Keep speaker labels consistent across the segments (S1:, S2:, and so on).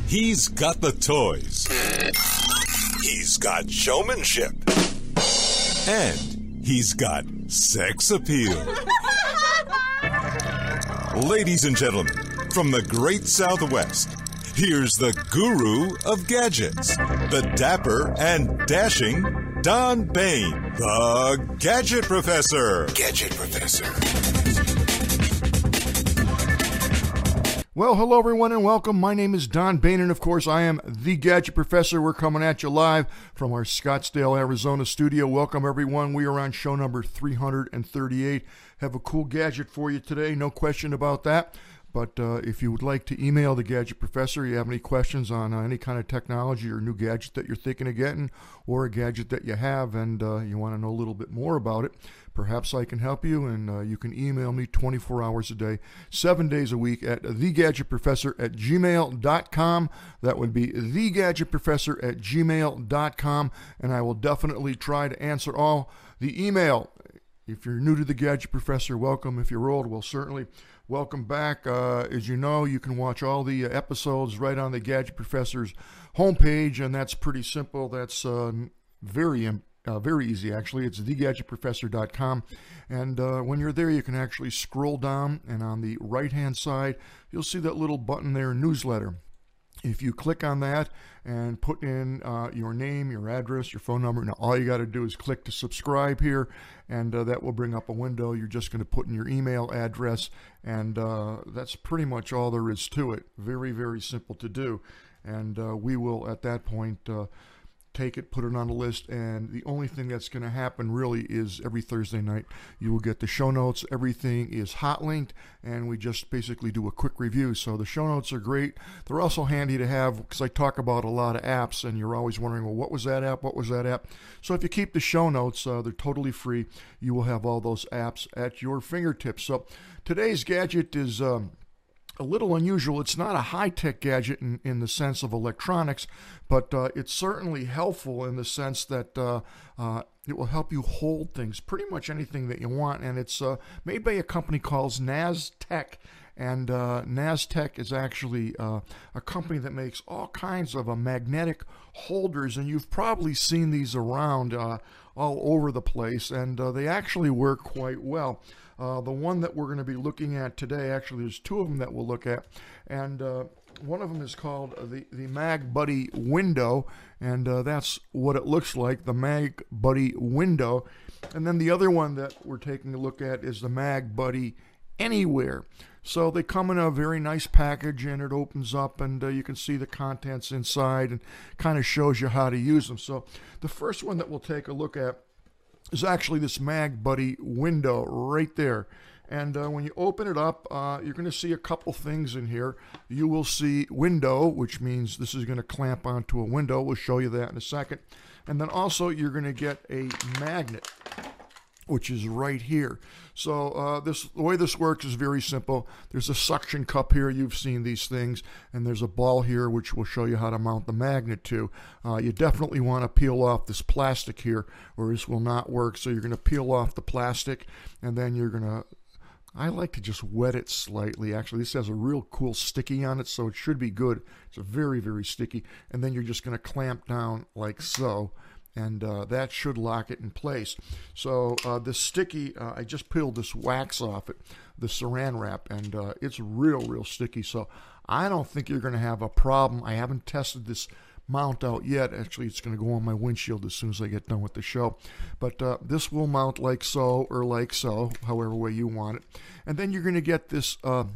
S1: He's got the toys. He's got showmanship. And he's got sex appeal. Ladies and gentlemen, from the great Southwest, here's the guru of gadgets, the dapper and dashing Don Bain, the Gadget Professor. Gadget Professor.
S2: Well, hello everyone and welcome. My name is Don Bain and of course I am the Gadget Professor. We're coming at you live from our Scottsdale, Arizona studio. Welcome everyone. We are on show number 338. Have a cool gadget for you today, no question about that. But if you would like to email the Gadget Professor, you have any questions on any kind of technology or new gadget that you're thinking of getting, or a gadget that you have and you want to know a little bit more about it, perhaps I can help you, and you can email me 24 hours a day, 7 days a week at thegadgetprofessor@gmail.com. That would be thegadgetprofessor@gmail.com, and I will definitely try to answer all the email. If you're new to the Gadget Professor, welcome. If you're old, well, certainly welcome back. As you know, you can watch all the episodes right on the Gadget Professor's homepage, and that's pretty simple. That's very easy, actually. It's thegadgetprofessor.com, and when you're there, you can actually scroll down, and on the right-hand side, you'll see that little button there, newsletter. If you click on that and put in your name, your address, your phone number, now all you got to do is click to subscribe here, and that will bring up a window. You're just going to put in your email address, and that's pretty much all there is to it. Very, very simple to do. And we will, at that point, take it, put it on the list, and the only thing that's going to happen really is every Thursday night you will get the show notes. Everything is hot linked, and we just basically do a quick review. So the show notes are great. They're also handy to have because I talk about a lot of apps, and you're always wondering, well, what was that app? What was that app? So if you keep the show notes, they're totally free. You will have all those apps at your fingertips. So today's gadget is a little unusual. It's not a high-tech gadget in the sense of electronics, but it's certainly helpful in the sense that it will help you hold things, pretty much anything that you want, and it's made by a company called Naztec. And Naztec is actually a company that makes all kinds of magnetic holders, and you've probably seen these around all over the place, and they actually work quite well. The one that we're going to be looking at today, actually there's two of them that we'll look at, and one of them is called the Mag Buddy Window, and that's what it looks like, the Mag Buddy Window. And then the other one that we're taking a look at is the Mag Buddy Anywhere. So they come in a very nice package, and it opens up, and you can see the contents inside and kind of shows you how to use them. So the first one that we'll take a look at is actually this Mag Buddy Window right there. And when you open it up, you're going to see a couple things in here. You will see window, which means this is going to clamp onto a window. We'll show you that in a second. And then also you're going to get a magnet, which is right here. So the way this works is very simple. There's a suction cup here. You've seen these things. And there's a ball here, which will show you how to mount the magnet to. You definitely want to peel off this plastic here, or this will not work. So you're going to peel off the plastic, and then you're going to, I like to just wet it slightly. Actually, this has a real cool sticky on it, so it should be good. It's a very, very sticky. And then you're just going to clamp down like so. And that should lock it in place. So this sticky, I just peeled this wax off it, the saran wrap, and it's real sticky. So I don't think you're going to have a problem. I haven't tested this mount out yet. Actually, it's going to go on my windshield as soon as I get done with the show. But this will mount like so or like so, however way you want it. And then you're going to get this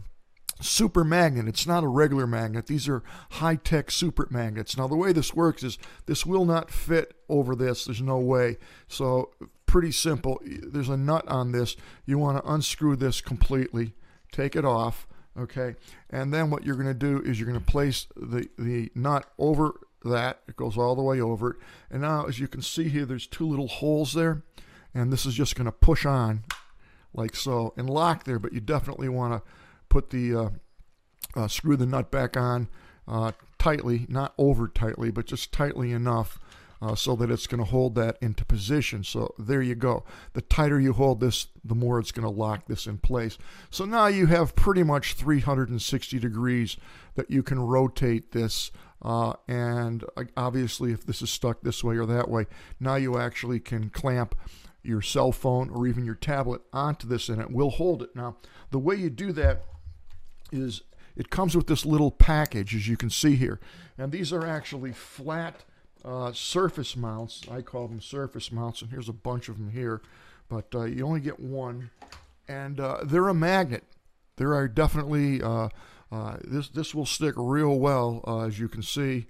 S2: super magnet. It's not a regular magnet. These are high-tech super magnets. Now the way this works is this will not fit over this. There's no way. So pretty simple. There's a nut on this. You want to unscrew this completely, take it off, okay? And then what you're going to do is you're going to place the nut over that. It goes all the way over it. And now as you can see here, there's two little holes there, and this is just going to push on like so and lock there, but you definitely want to put the screw the nut back on tightly, not over tightly, but just tightly enough so that it's going to hold that into position. So there you go. The tighter you hold this, the more it's going to lock this in place. So now you have pretty much 360 degrees that you can rotate this. And obviously, if this is stuck this way or that way, now you actually can clamp your cell phone or even your tablet onto this, and it will hold it. Now, the way you do that is it comes with this little package, as you can see here. And these are actually flat surface mounts. I call them surface mounts, and here's a bunch of them here. But you only get one. And they're a magnet. There are definitely, this will stick real well, as you can see.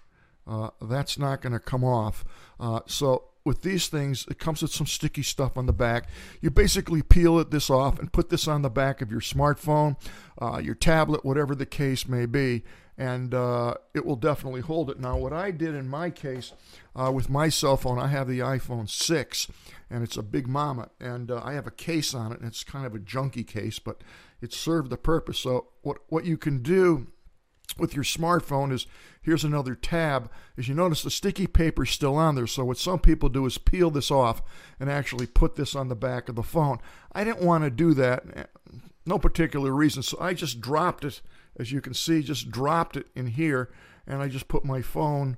S2: That's not going to come off. So with these things, it comes with some sticky stuff on the back. You basically peel this off and put this on the back of your smartphone, your tablet, whatever the case may be, and it will definitely hold it. Now, what I did in my case with my cell phone, I have the iPhone 6, and it's a big mama, and I have a case on it, and it's kind of a junky case, but it served the purpose. So what you can do with your smartphone is, here's another tab. As you notice, the sticky paper is still on there. So what some people do is peel this off and actually put this on the back of the phone. I didn't want to do that. No particular reason. So I just dropped it, as you can see, just dropped it in here. And I just put my phone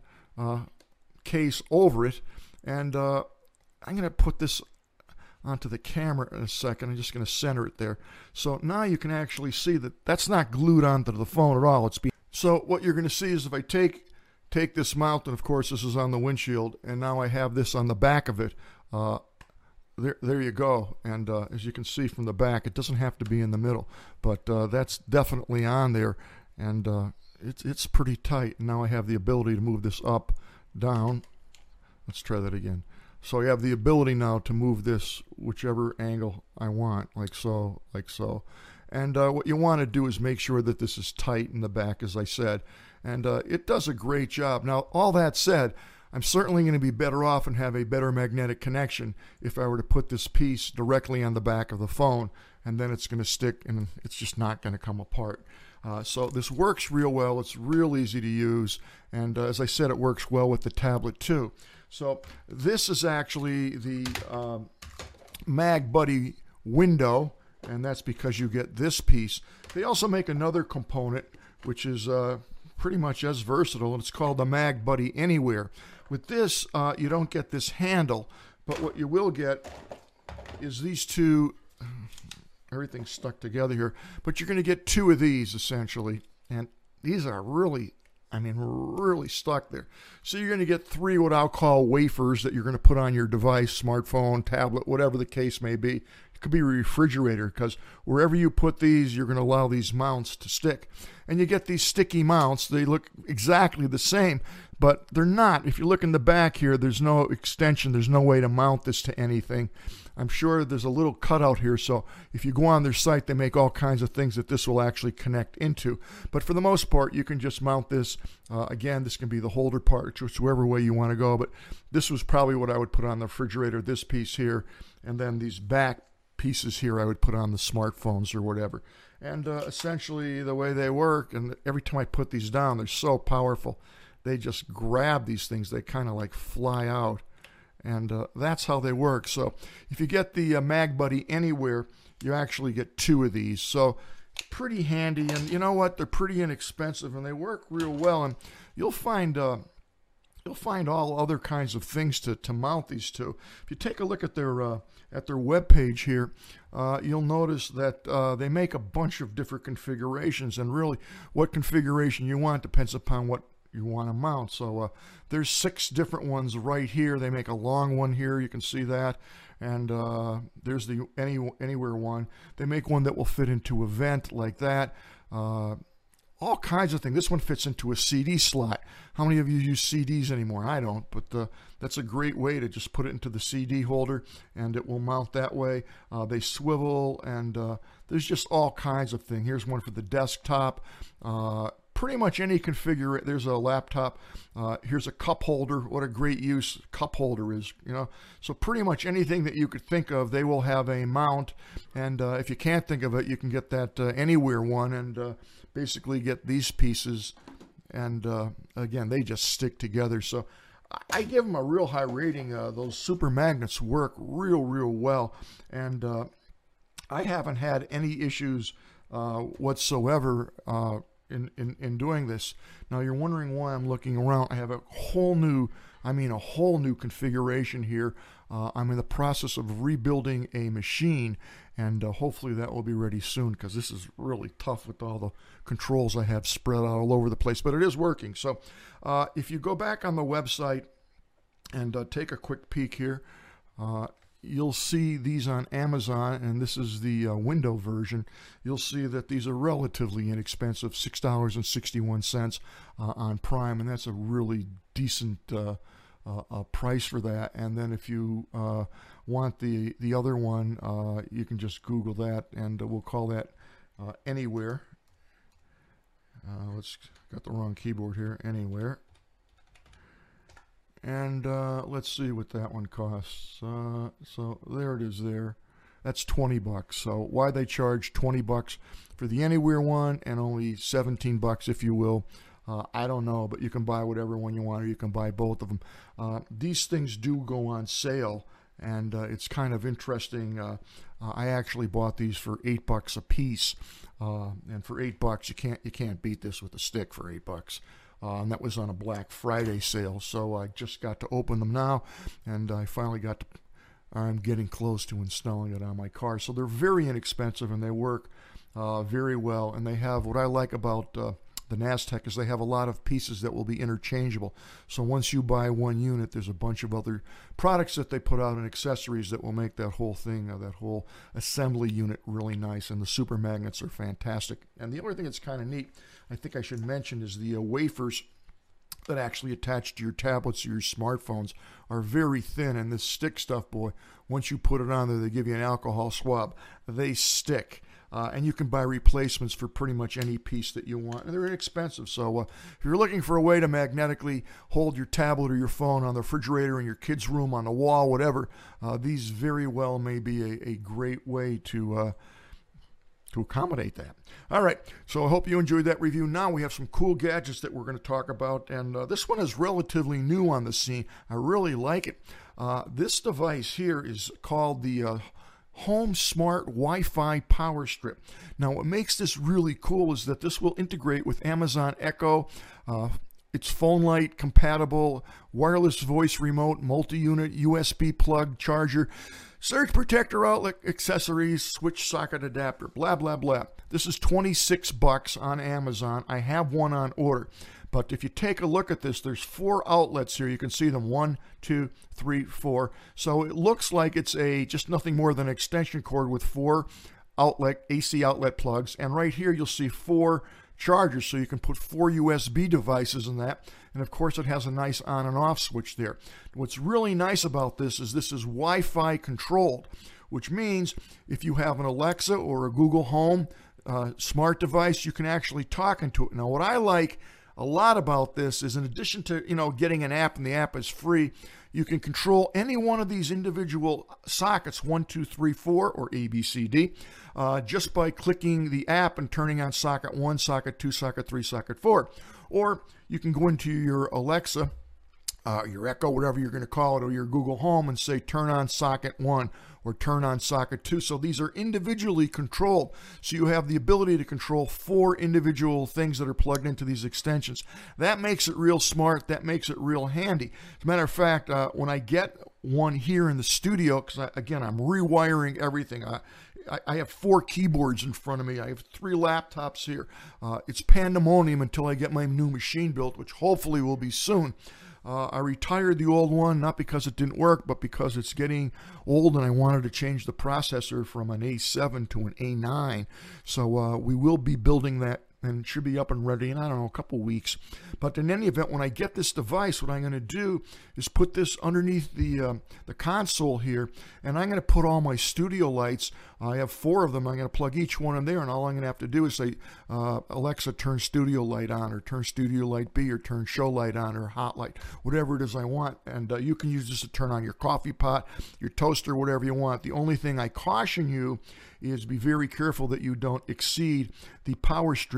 S2: case over it. And I'm going to put this onto the camera in a second. I'm just going to center it there. So now you can actually see that that's not glued onto the phone at all. So what you're going to see is if I take this mount, and of course this is on the windshield, and now I have this on the back of it, there you go. And as you can see from the back, it doesn't have to be in the middle, but that's definitely on there, and it's pretty tight. And now I have the ability to move this up, down. Let's try that again. So I have the ability now to move this whichever angle I want, like so, like so. And what you want to do is make sure that this is tight in the back, as I said. And it does a great job. Now, all that said, I'm certainly going to be better off and have a better magnetic connection if I were to put this piece directly on the back of the phone. And then it's going to stick, and it's just not going to come apart. So this works real well. It's real easy to use. And as I said, it works well with the tablet, too. So this is actually the MagBuddy window, and that's because you get this piece. They also make another component, which is pretty much as versatile, and it's called the MagBuddy Anywhere. With this, you don't get this handle, but what you will get is these two. Everything's stuck together here, but you're going to get two of these, essentially, and these are really stuck there. So you're going to get three what I'll call wafers that you're going to put on your device, smartphone, tablet, whatever the case may be. It could be a refrigerator, because wherever you put these, you're going to allow these mounts to stick. And you get these sticky mounts. They look exactly the same, but they're not. If you look in the back here, there's no extension. There's no way to mount this to anything. I'm sure there's a little cutout here, so if you go on their site, they make all kinds of things that this will actually connect into. But for the most part, you can just mount this. Again, this can be the holder part, whichever way you want to go, but this was probably what I would put on the refrigerator, this piece here, and then these back pieces here I would put on the smartphones or whatever. And essentially the way they work, and every time I put these down, they're so powerful. They just grab these things. They kind of like fly out. And that's how they work. So if you get the MagBuddy Anywhere, you actually get two of these. So pretty handy. And you know what? They're pretty inexpensive, and they work real well. And you'll find all other kinds of things to mount these to. If you take a look at their webpage here, you'll notice that they make a bunch of different configurations. And really, what configuration you want depends upon what you want to mount. So there's 6 different ones right here. They make a long one here, you can see that, and there's the Anywhere one. They make one that will fit into a vent like that. All kinds of things. This one fits into a CD slot. How many of you use CDs anymore? I don't, but that's a great way to just put it into the CD holder, and it will mount that way. They swivel, and there's just all kinds of things. Here's one for the desktop. Pretty much any configuration. There's a laptop. Here's a cup holder. What a great use cup holder is, you know. So pretty much anything that you could think of, they will have a mount. And if you can't think of it, you can get that Anywhere one and basically get these pieces. And again, they just stick together. So I give them a real high rating. Those super magnets work real well, and I haven't had any issues whatsoever in doing this. Now you're wondering why I'm looking around. I have a whole new configuration here. I'm in the process of rebuilding a machine, and hopefully that will be ready soon, because this is really tough with all the controls I have spread out all over the place, but it is working. So if you go back on the website and take a quick peek here, you'll see these on Amazon, and this is the window version. You'll see that these are relatively inexpensive, $6.61 on Prime, and that's a really decent price for that. And then if you want the other one, you can just Google that, and we'll call that Anywhere. Got the wrong keyboard here. Anywhere. And let's see what that one costs. So there it is there. That's $20. So why they charge $20 for the Anywhere one and only $17, if you will, I don't know, but you can buy whatever one you want, or you can buy both of them. These things do go on sale, and it's kind of interesting. I actually bought these for $8 a piece, and for $8 you can't beat this with a stick for $8. And that was on a Black Friday sale, so I just got to open them now, and I finally I'm getting close to installing it on my car. So they're very inexpensive, and they work very well, and they have, what I like about the Nastec is they have a lot of pieces that will be interchangeable. So once you buy one unit, there's a bunch of other products that they put out and accessories that will make that whole thing, that whole assembly unit, really nice. And the super magnets are fantastic. And the other thing that's kind of neat, I think I should mention, is the wafers that actually attach to your tablets or your smartphones are very thin. And this stick stuff, boy, once you put it on there, they give you an alcohol swab. They stick. And you can buy replacements for pretty much any piece that you want. And they're inexpensive. So if you're looking for a way to magnetically hold your tablet or your phone on the refrigerator in your kid's room, on the wall, whatever, these very well may be a great way to accommodate that. All right, so I hope you enjoyed that review. Now we have some cool gadgets that we're going to talk about, and this one is relatively new on the scene. I really like it. This device here is called the Home Smart Wi-Fi Power Strip. Now what makes this really cool is that this will integrate with Amazon Echo. It's phone light compatible, wireless voice remote, multi-unit USB plug charger, surge protector outlet accessories, switch socket adapter, blah, blah, blah. This is $26 on Amazon. I have one on order. But if you take a look at this, there's 4 outlets here. You can see them, 1, 2, 3, 4. So it looks like it's just nothing more than an extension cord with 4 AC outlet plugs. And right here you'll see 4 chargers, so you can put 4 USB devices in that. And of course it has a nice on and off switch there. What's really nice about this is Wi-Fi controlled, which means if you have an Alexa or a Google Home smart device, you can actually talk into it. Now what I like a lot about this is, in addition to getting an app, and the app is free, you can control any one of these individual sockets, 1, 2, 3, 4, or A, B, C, D, just by clicking the app and turning on socket 1, socket 2, socket 3, socket 4. Or you can go into your Alexa, your Echo, whatever you're going to call it, or your Google Home, and say turn on socket 1 or turn on socket 2. So these are individually controlled. So you have the ability to control 4 individual things that are plugged into these extensions. That makes it real smart. That makes it real handy. As a matter of fact, when I get one here in the studio, because again, I'm rewiring everything. I have 4 keyboards in front of me. I have 3 laptops here. It's pandemonium until I get my new machine built, which hopefully will be soon. I retired the old one, not because it didn't work, but because it's getting old and I wanted to change the processor from an A7 to an A9. So we will be building that, and it should be up and ready in, I don't know, a couple weeks. But in any event, when I get this device, what I'm going to do is put this underneath the console here, and I'm going to put all my studio lights. I have 4 of them. I'm going to plug each one in there, and all I'm going to have to do is say, Alexa, turn studio light on, or turn studio light B, or turn show light on, or hot light, whatever it is I want. And you can use this to turn on your coffee pot, your toaster, whatever you want. The only thing I caution you is be very careful that you don't exceed the power strip's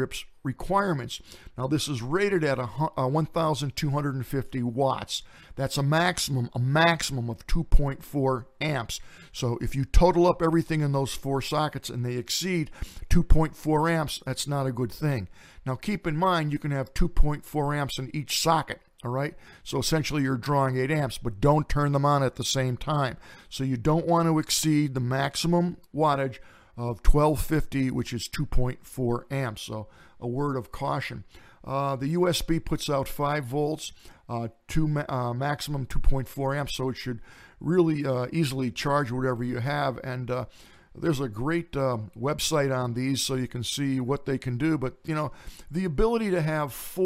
S2: requirements. Now, this is rated at 1,250 watts. That's a maximum of 2.4 amps. So if you total up everything in those 4 sockets and they exceed 2.4 amps, that's not a good thing. Now, keep in mind, you can have 2.4 amps in each socket. All right, so essentially you're drawing 8 amps, but don't turn them on at the same time. So you don't want to exceed the maximum wattage of 1250, which is 2.4 amps. So a word of caution. The USB puts out 5 volts, maximum 2.4 amps, so it should really easily charge whatever you have. And there's a great website on these so you can see what they can do. But, you know, the ability to have 4